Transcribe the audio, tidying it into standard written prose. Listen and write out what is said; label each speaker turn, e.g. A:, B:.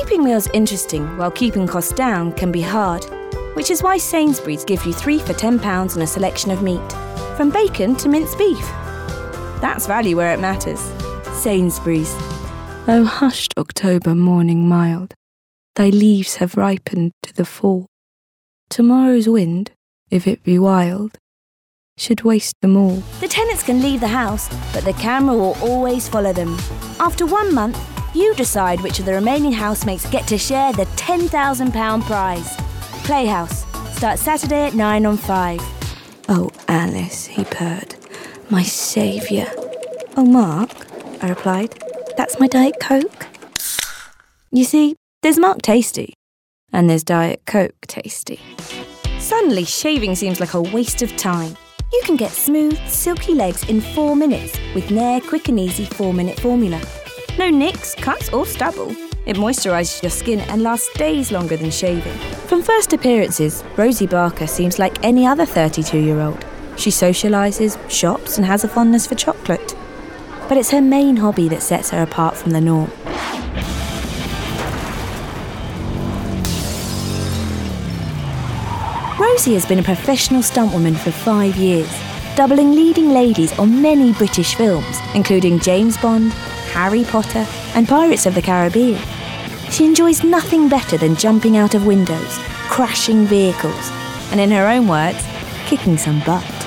A: Keeping meals interesting while keeping costs down can be hard, which is why Sainsbury's give you 3 for £10 on a selection of meat, from bacon to minced beef. That's value where it matters. Sainsbury's.
B: O hushed October morning mild, thy leaves have ripened to the fall. Tomorrow's wind, if it be wild, should waste them all.
A: The tenants can leave the house, but the camera will always follow them. After 1 month, you decide which of the remaining housemates get to share the £10,000 prize. Playhouse. Starts Saturday at 9 on 5.
B: Oh, Alice, he purred, my saviour.
A: Oh, Mark, I replied, that's my Diet Coke. You see, there's Mark Tasty, and there's Diet Coke Tasty. Suddenly, shaving seems like a waste of time. You can get smooth, silky legs in 4 minutes with Nair Quick and Easy 4-minute formula. No nicks, cuts or stubble. It moisturises your skin and lasts days longer than shaving. From first appearances, Rosie Barker seems like any other 32-year-old. She socialises, shops and has a fondness for chocolate. But it's her main hobby that sets her apart from the norm. Rosie has been a professional stuntwoman for 5 years, doubling leading ladies on many British films, including James Bond, Harry Potter and Pirates of the Caribbean. She enjoys nothing better than jumping out of windows, crashing vehicles, and in her own words, kicking some butt.